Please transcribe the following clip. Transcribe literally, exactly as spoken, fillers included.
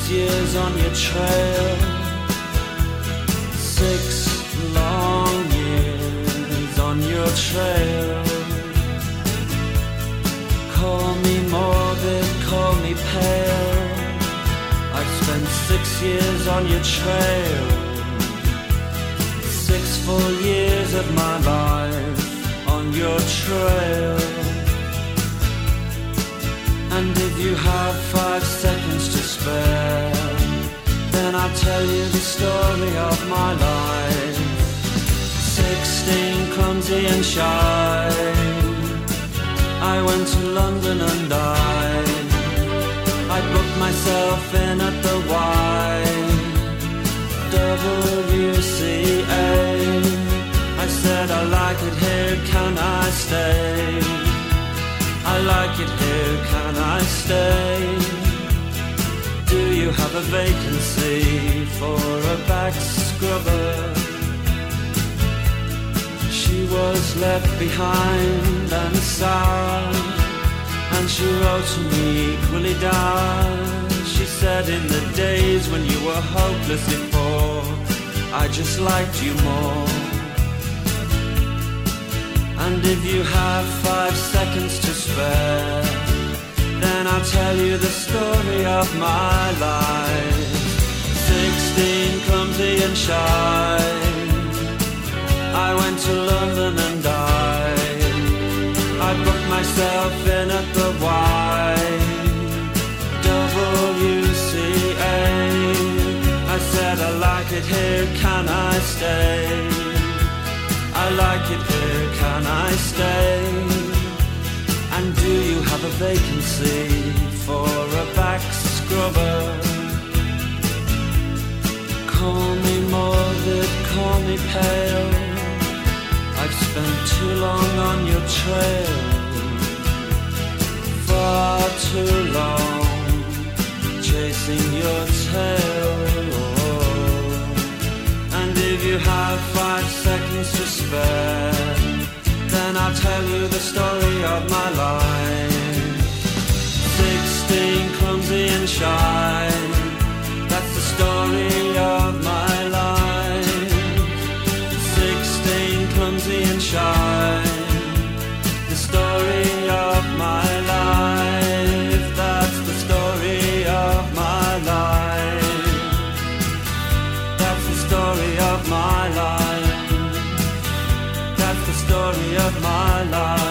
years on your trail. Six long years on your trail. Call me morbid, call me pale. I've spent six years on your trail. Six full years of my life on your trail. And if you have five seconds to spare, then I'll tell you the story of my life. Sixteen, clumsy and shy, I went to London and I I booked myself in at the Y W C A. I said I like it here, can I stay? I like it here, can I stay? Do you have a vacancy for a back scrubber? She was left behind and sour, and she wrote to me equally down. She said in the days when you were hopelessly poor, I just liked you more. And if you have five seconds to spare, then I'll tell you the story of my life. Sixteen, clumsy and shy, I went to London and I I booked myself in at the Y W C A. I said I like it here, can I stay? I like it here, can I stay? And do you have a vacancy for a back scrubber? Call me morbid, call me pale. I've spent too long on your trail, far too long, chasing your tail. And if you have five seconds to spare, then I'll tell you the story of my life. Sixteen, clumsy and shy, that's the story of my life. Sixteen, clumsy and shy, the story of my life. That's the story of my life. That's the story of my life. That's the story of my life.